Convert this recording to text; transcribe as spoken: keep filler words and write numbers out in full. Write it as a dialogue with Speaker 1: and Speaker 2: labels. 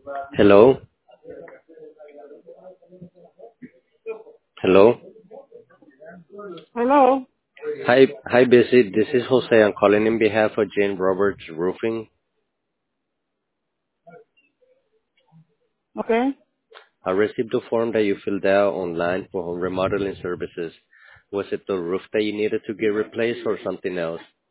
Speaker 1: Hello? Hello?
Speaker 2: Hello.
Speaker 1: Hi, hi, Bessie. This is Jose. I'm calling in behalf of Jane Roberts Roofing.
Speaker 2: Okay.
Speaker 1: I received the form that you filled out online for home remodeling services. Was it the roof that you needed to get replaced or something else?